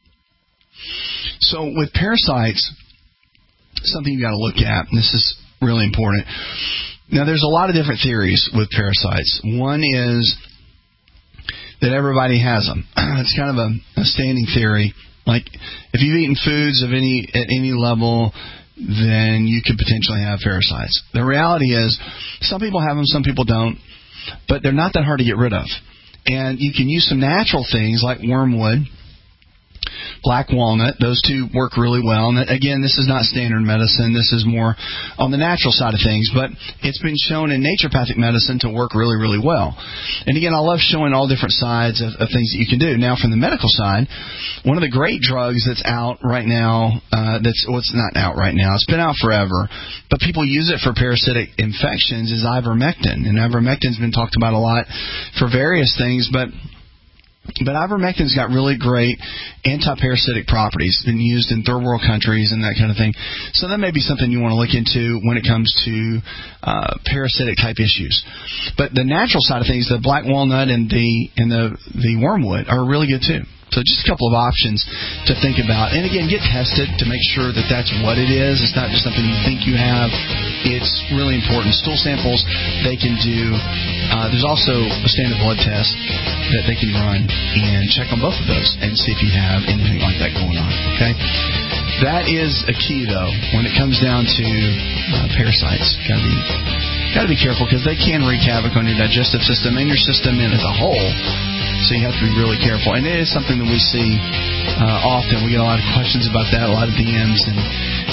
So with parasites, something you've got to look at, and this is really important. Now, there's a lot of different theories with parasites. One is that everybody has them. It's kind of a, a standing theory. Like, if you've eaten foods of any at any level, then you could potentially have parasites. The reality is, some people have them, some people don't, but they're not that hard to get rid of. And you can use some natural things like wormwood, black walnut. Those two work really well. And again, this is not standard medicine. This is more on the natural side of things. But it's been shown in naturopathic medicine to work really, really well. And again, I love showing all different sides of, of things that you can do. Now, from the medical side, one of the great drugs that's out right now, uh, that's well, it's not out right now. It's been out forever. But people use it for parasitic infections is ivermectin. And ivermectin's been talked about a lot for various things, but But ivermectin's got really great anti-parasitic properties. It's been used in third world countries and that kind of thing. So that may be something you want to look into when it comes to uh, parasitic type issues. But the natural side of things, the black walnut and the and the the wormwood are really good too. So just a couple of options to think about. And again, get tested to make sure that that's what it is. It's not just something you think you have. It's really important. Stool samples they can do. Uh, there's also a standard blood test that they can run and check on both of those and see if you have anything like that going on. Okay? That is a key, though, when it comes down to uh, parasites. Got to be got to be careful because they can wreak havoc on your digestive system and your system as a whole. So you have to be really careful. And it is something that we see uh, often. We get a lot of questions about that, a lot of D Ms. And,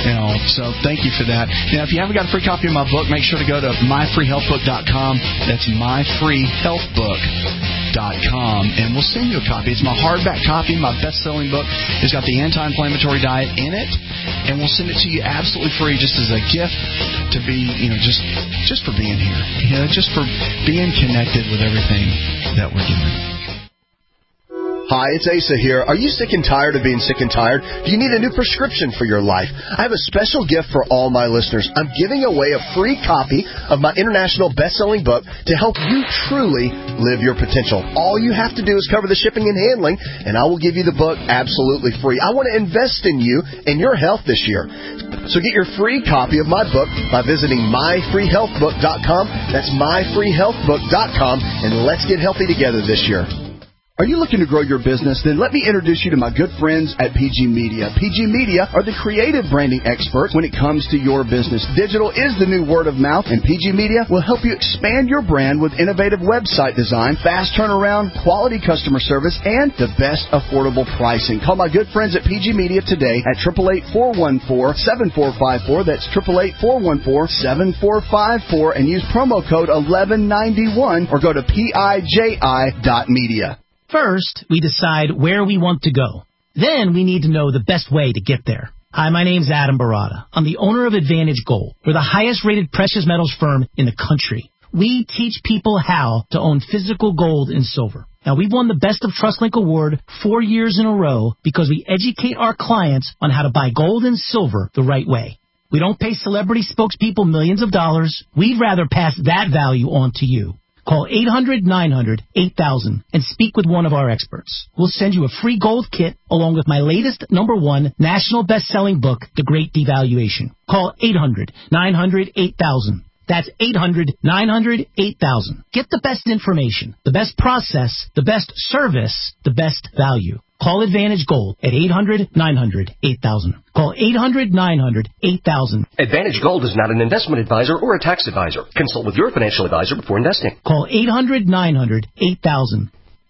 You know, so thank you for that. Now, if you haven't got a free copy of my book, make sure to go to my free health book dot com. That's my free health book dot com, and we'll send you a copy. It's my hardback copy, my best-selling book. It's got the anti-inflammatory diet in it, and we'll send it to you absolutely free, just as a gift to be, you know, just just for being here, you know, just for being connected with everything that we're doing. Hi, it's Asa here. Are you sick and tired of being sick and tired? Do you need a new prescription for your life? I have a special gift for all my listeners. I'm giving away a free copy of my international best-selling book to help you truly live your potential. All you have to do is cover the shipping and handling, and I will give you the book absolutely free. I want to invest in you and your health this year. So get your free copy of my book by visiting my free health book dot com. That's my free health book dot com, and let's get healthy together this year. Are you looking to grow your business? Then let me introduce you to my good friends at P G Media. P G Media are the creative branding experts when it comes to your business. Digital is the new word of mouth, and P G Media will help you expand your brand with innovative website design, fast turnaround, quality customer service, and the best affordable pricing. Call my good friends at P G Media today at eight eight eight, four one four, seven four five four. That's eight eight eight, four one four, seven four five four, and use promo code eleven ninety-one or go to P I J I dot media. First, we decide where we want to go. Then we need to know the best way to get there. Hi, my name's Adam Barada. I'm the owner of Advantage Gold. We're the highest-rated precious metals firm in the country. We teach people how to own physical gold and silver. Now, we've won the Best of TrustLink Award four years in a row because we educate our clients on how to buy gold and silver the right way. We don't pay celebrity spokespeople millions of dollars. We'd rather pass that value on to you. Call eight hundred, nine hundred, eight thousand and speak with one of our experts. We'll send you a free gold kit along with my latest number one national best-selling book, The Great Devaluation. Call eight hundred, nine hundred, eight thousand. That's eight hundred, nine hundred, eight thousand. Get the best information, the best process, the best service, the best value. Call Advantage Gold at eight hundred, nine hundred, eight thousand. Call eight hundred, nine hundred, eight thousand. Advantage Gold is not an investment advisor or a tax advisor. Consult with your financial advisor before investing. Call eight hundred, nine hundred, eight thousand.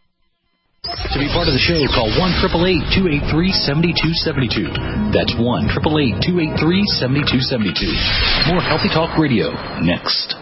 To be part of the show, call one eight eight eight, two eight three, seven two seven two. That's one eight eight eight, two eight three, seven two seven two. More Healthy Talk Radio next.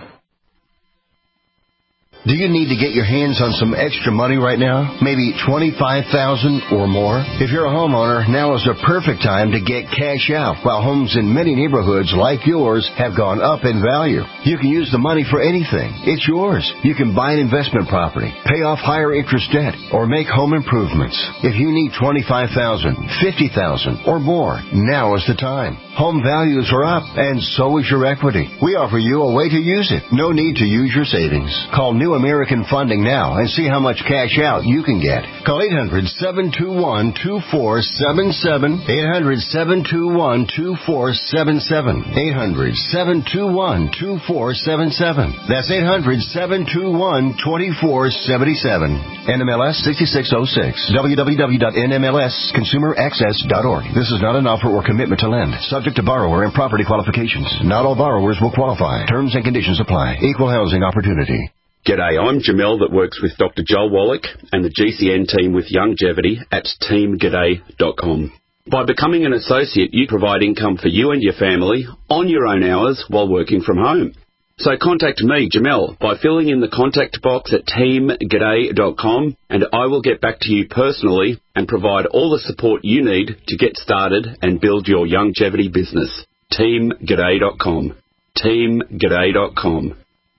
Do you need to get your hands on some extra money right now? Maybe twenty-five thousand dollars or more? If you're a homeowner, now is the perfect time to get cash out. While homes in many neighborhoods like yours have gone up in value, you can use the money for anything. It's yours. You can buy an investment property, pay off higher interest debt, or make home improvements. If you need twenty-five thousand dollars, fifty thousand dollars, or more, now is the time. Home values are up, and so is your equity. We offer you a way to use it. No need to use your savings. Call New American Funding now and see how much cash out you can get. Call eight hundred, seven two one, two four seven seven, eight hundred, seven two one, two four seven seven, eight hundred, seven two one, two four seven seven. That's eight hundred, seven two one, two four seven seven. N M L S sixty-six oh six. w w w dot n m l s consumer access dot org. This is not an offer or commitment to lend. Subject to borrower and property qualifications. Not all borrowers will qualify. Terms and conditions apply. Equal housing opportunity. G'day, I'm Jamel that works with Doctor Joel Wallach and the G C N team with Youngevity at team g'day dot com. By becoming an associate, you provide income for you and your family on your own hours while working from home. So contact me, Jamel, by filling in the contact box at team g'day dot com, and I will get back to you personally and provide all the support you need to get started and build your Youngevity business. team g'day dot com. team g'day dot com.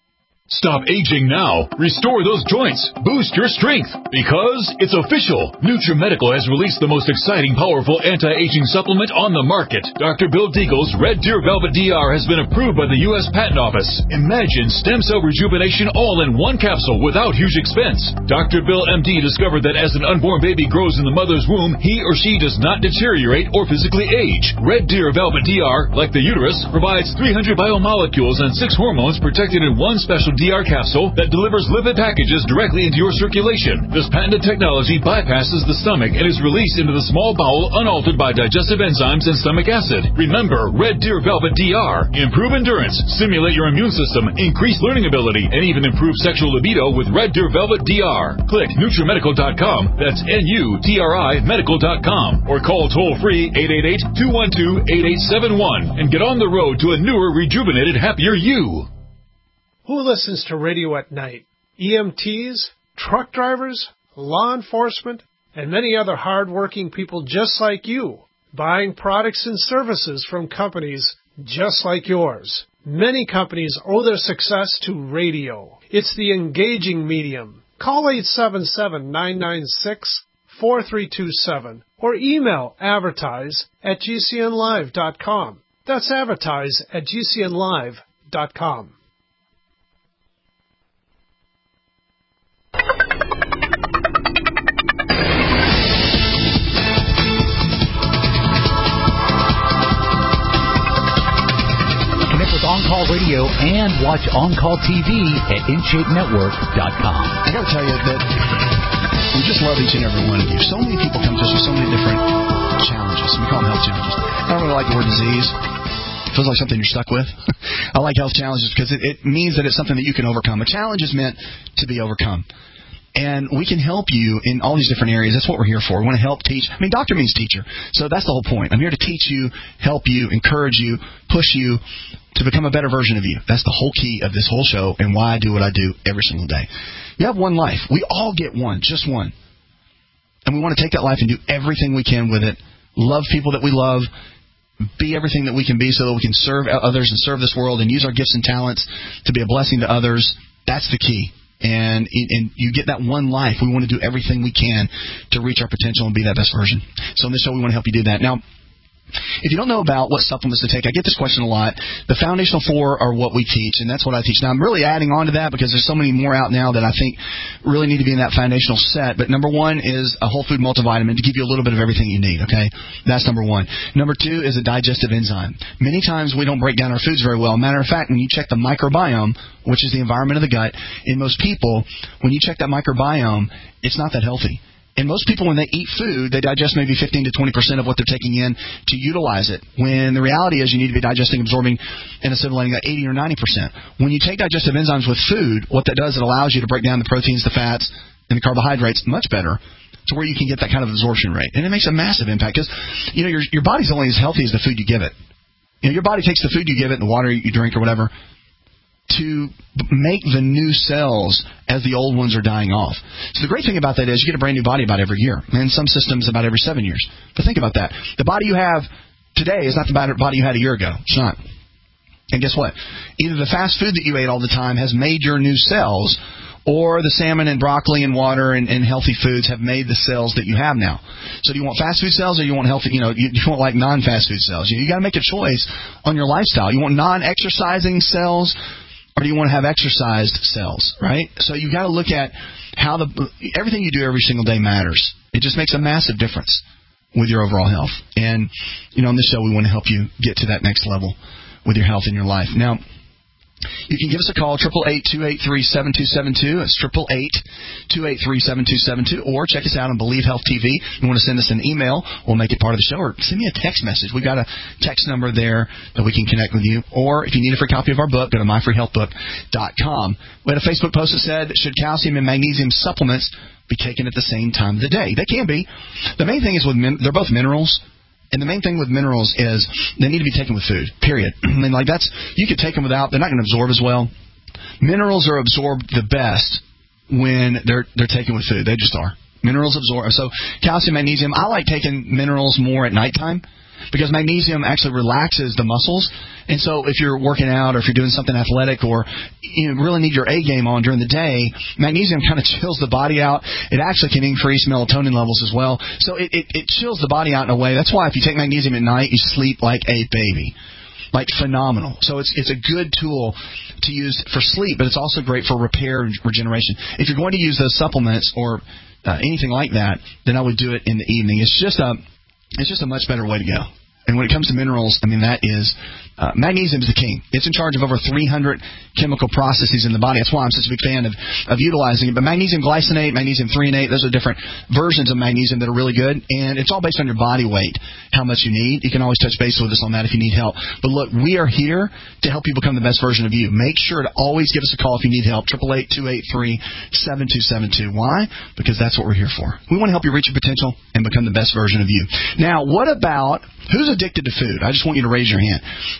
Stop aging now. Restore those joints. Boost your strength. Because it's official. NutriMedical has released the most exciting, powerful anti-aging supplement on the market. Doctor Bill Deagle's Red Deer Velvet D R has been approved by the U S Patent Office. Imagine stem cell rejuvenation all in one capsule without huge expense. Doctor Bill M D discovered that as an unborn baby grows in the mother's womb, he or she does not deteriorate or physically age. Red Deer Velvet D R, like the uterus, provides three hundred biomolecules and six hormones protected in one special D D R capsule that delivers lipid packages directly into your circulation. This patented technology bypasses the stomach and is released into the small bowel unaltered by digestive enzymes and stomach acid. Remember, Red Deer Velvet D R. Improve endurance, stimulate your immune system, increase learning ability, and even improve sexual libido with Red Deer Velvet D R. Click NutriMedical dot com, that's N U T R I Medical dot com, or call toll-free eight eight eight, two one two, eight eight seven one and get on the road to a newer, rejuvenated, happier you. Who listens to radio at night? E M Ts, truck drivers, law enforcement, and many other hard-working people just like you, buying products and services from companies just like yours. Many companies owe their success to radio. It's the engaging medium. Call eight seven seven, nine nine six, four three two seven or email advertise at G C N live dot com. That's advertise at G C N live dot com. On-Call Radio and watch On-Call T V at in shape network dot com. I got to tell you that we just love each and every one of you. So many people come to us with so many different challenges. We call them health challenges. I don't really like the word disease. It feels like something you're stuck with. I like health challenges because it, it means that it's something that you can overcome. A challenge is meant to be overcome. And we can help you in all these different areas. That's what we're here for. We want to help teach. I mean, doctor means teacher. So that's the whole point. I'm here to teach you, help you, encourage you, push you to become a better version of you. That's the whole key of this whole show and why I do what I do every single day. You have one life. We all get one, just one. And we want to take that life and do everything we can with it. Love people that we love. Be everything that we can be so that we can serve others and serve this world and use our gifts and talents to be a blessing to others. That's the key. And, and you get that one life. We want to do everything we can to reach our potential and be that best version. So in this show, we want to help you do that. Now, if you don't know about what supplements to take, I get this question a lot. The foundational four are what we teach, and that's what I teach. Now, I'm really adding on to that because there's so many more out now that I think really need to be in that foundational set. But number one is a whole food multivitamin to give you a little bit of everything you need, okay? That's number one. Number two is a digestive enzyme. Many times we don't break down our foods very well. Matter of fact, when you check the microbiome, which is the environment of the gut, in most people, when you check that microbiome, it's not that healthy. And most people, when they eat food, they digest maybe fifteen to twenty percent of what they're taking in to utilize it, when the reality is you need to be digesting, absorbing, and assimilating that eighty or ninety percent. When you take digestive enzymes with food, what that does, it allows you to break down the proteins, the fats, and the carbohydrates much better to where you can get that kind of absorption rate. And it makes a massive impact because, you know, your, your body's only as healthy as the food you give it. You know, your body takes the food you give it, the water you drink or whatever, to make the new cells as the old ones are dying off. So the great thing about that is you get a brand new body about every year. And some systems about every seven years. But think about that. The body you have today is not the body you had a year ago. It's not. And guess what? Either the fast food that you ate all the time has made your new cells, or the salmon and broccoli and water and, and healthy foods have made the cells that you have now. So do you want fast food cells or you want healthy, you know, you, you want like non-fast food cells? You, you got to make a choice on your lifestyle. You want non-exercising cells, or do you want to have exercised cells, right? So you've got to look at how the everything you do every single day matters. It just makes a massive difference with your overall health. And, you know, on this show, we want to help you get to that next level with your health in your life. Now, you can give us a call, eight eight eight, two eight three, seven two seven two. It's eight eight eight, two eight three, seven two seven two. Or check us out on Believe Health T V. If you want to send us an email, we'll make it part of the show. Or send me a text message. We've got a text number there that we can connect with you. Or if you need a free copy of our book, go to my free health book dot com. We had a Facebook post that said, should calcium and magnesium supplements be taken at the same time of the day? They can be. The main thing is with min- they're both minerals. And the main thing with minerals is they need to be taken with food, period. I mean, like that's, you could take them without, they're not going to absorb as well. Minerals are absorbed the best when they're they're taken with food. They just are. Minerals absorb. So calcium, magnesium, I like taking minerals more at nighttime because magnesium actually relaxes the muscles. And so if you're working out or if you're doing something athletic or you really need your A game on during the day, magnesium kind of chills the body out. It actually can increase melatonin levels as well. So it, it, it chills the body out in a way. That's why if you take magnesium at night, you sleep like a baby. Like phenomenal. So it's it's a good tool to use for sleep, but it's also great for repair and regeneration. If you're going to use those supplements or uh, anything like that, then I would do it in the evening. It's just a it's just a much better way to go. And when it comes to minerals, I mean, that is, uh, magnesium is the king. It's in charge of over three hundred chemical processes in the body. That's why I'm such a big fan of, of utilizing it. But magnesium glycinate, magnesium threonate, those are different versions of magnesium that are really good. And it's all based on your body weight, how much you need. You can always touch base with us on that if you need help. But look, we are here to help you become the best version of you. Make sure to always give us a call if you need help. eight eight eight, two eight three, seven two seven two. Why? Because that's what we're here for. We want to help you reach your potential and become the best version of you. Now, what about who's addicted to food? I just want you to raise your hand.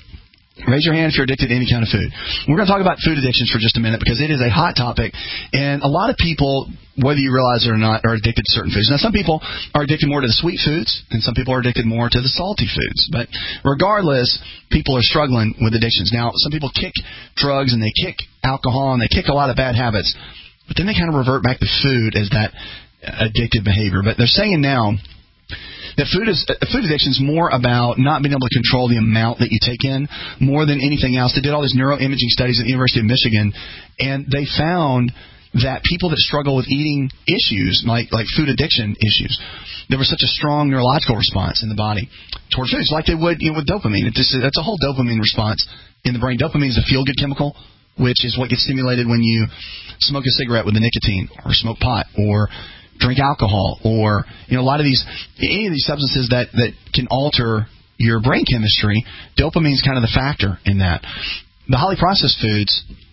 Raise your hand if you're addicted to any kind of food. We're going to talk about food addictions for just a minute because it is a hot topic. And a lot of people, whether you realize it or not, are addicted to certain foods. Now, some people are addicted more to the sweet foods, and some people are addicted more to the salty foods. But regardless, people are struggling with addictions. Now, some people kick drugs and they kick alcohol and they kick a lot of bad habits. But then they kind of revert back to food as that addictive behavior. But they're saying now that food is uh, food addiction is more about not being able to control the amount that you take in more than anything else. They did all these neuroimaging studies at the University of Michigan, and they found that people that struggle with eating issues, like like food addiction issues, there was such a strong neurological response in the body toward foods, like they would you know, with dopamine. It just, that's a whole dopamine response in the brain. Dopamine is a feel-good chemical, which is what gets stimulated when you smoke a cigarette with the nicotine, or smoke pot, or drink alcohol, or you know a lot of these any of these substances that, that can alter your brain chemistry. Dopamine is kind of the factor in that. The highly processed foods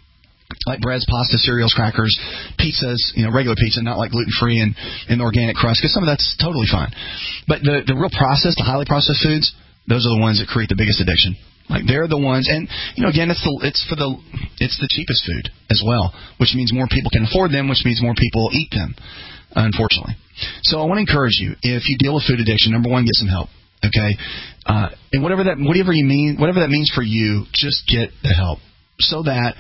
like breads, pasta, cereals, crackers, pizzas, you know regular pizza, not like gluten free and, and organic crust, because some of that's totally fine. But the the real processed, the highly processed foods, those are the ones that create the biggest addiction. Like they're the ones, and you know, again, it's the it's for the it's the cheapest food as well, which means more people can afford them, which means more people eat them. Unfortunately. So I want to encourage you, if you deal with food addiction, number one, get some help. Okay? Uh, and whatever that whatever you mean, whatever that means for you, just get the help so that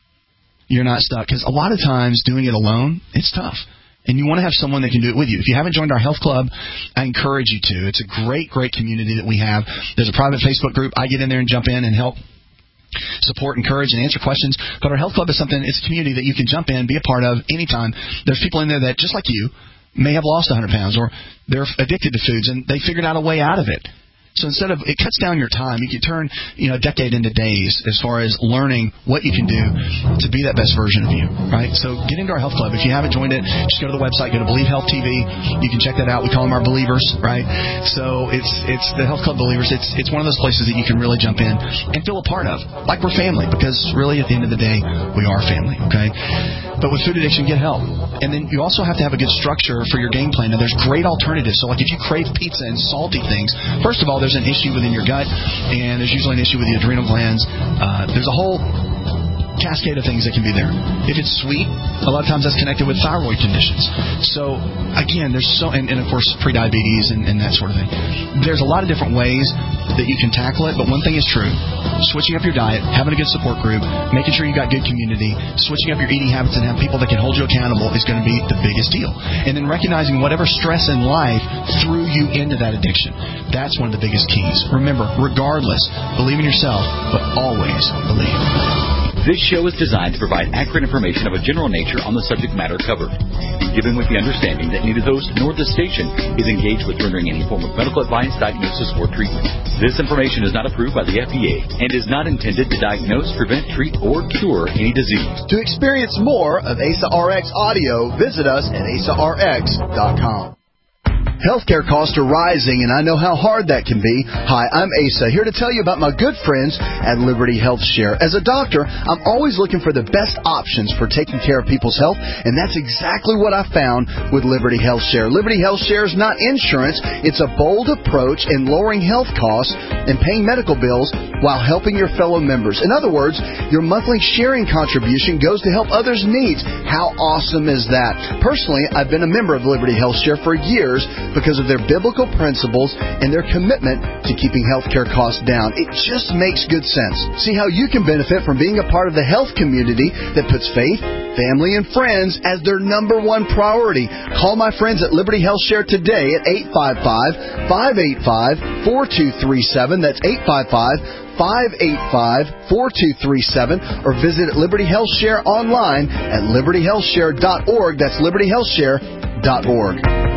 you're not stuck. Because a lot of times doing it alone, it's tough. And you want to have someone that can do it with you. If you haven't joined our health club, I encourage you to. It's a great, great community that we have. There's a private Facebook group. I get in there and jump in and help support, encourage, and answer questions. But our health club is something, it's a community that you can jump in, be a part of anytime. There's people in there that, just like you, may have lost one hundred pounds, or they're addicted to foods, and they figured out a way out of it. So instead of, it cuts down your time. You can turn, you know, a decade into days as far as learning what you can do to be that best version of you, right? So get into our health club. If you haven't joined it, just go to the website, go to Believe Health T V. You can check that out. We call them our believers, right? So it's it's the Health Club Believers. It's it's one of those places that you can really jump in and feel a part of, like we're family, because really at the end of the day, we are family, okay? But with food addiction, get help. And then you also have to have a good structure for your game plan. Now, there's great alternatives. So, like, if you crave pizza and salty things, first of all, there's an issue within your gut, and there's usually an issue with the adrenal glands. Uh, there's a whole cascade of things that can be there. If it's sweet, a lot of times that's connected with thyroid conditions. So, again, there's so, and, and of course, prediabetes and, and that sort of thing. There's a lot of different ways that you can tackle it, but one thing is true. Switching up your diet, having a good support group, making sure you got good community, switching up your eating habits and have people that can hold you accountable is going to be the biggest deal. And then recognizing whatever stress in life threw you into that addiction. That's one of the biggest keys. Remember, regardless, believe in yourself, but always believe. This show is designed to provide accurate information of a general nature on the subject matter covered, and given with the understanding that neither host nor the station is engaged with rendering any form of medical advice, diagnosis, or treatment. This information is not approved by the F D A and is not intended to diagnose, prevent, treat, or cure any disease. To experience more of A S A R X audio, visit us at A S A R X dot com. Healthcare costs are rising, and I know how hard that can be. Hi, I'm Asa, here to tell you about my good friends at Liberty Health Share. As a doctor, I'm always looking for the best options for taking care of people's health, and that's exactly what I found with Liberty Health Share. Liberty Health Share is not insurance. It's a bold approach in lowering health costs and paying medical bills while helping your fellow members. In other words, your monthly sharing contribution goes to help others' needs. How awesome is that? Personally, I've been a member of Liberty Health Share for years because of their biblical principles and their commitment to keeping healthcare costs down. It just makes good sense. See how you can benefit from being a part of the health community that puts faith, family, and friends as their number one priority. Call my friends at Liberty Health Share today at eight five five, five eight five, four two three seven. That's eight five five, five eight five, four two three seven, or visit Liberty Health Share online at liberty health share dot org. That's liberty health share dot org.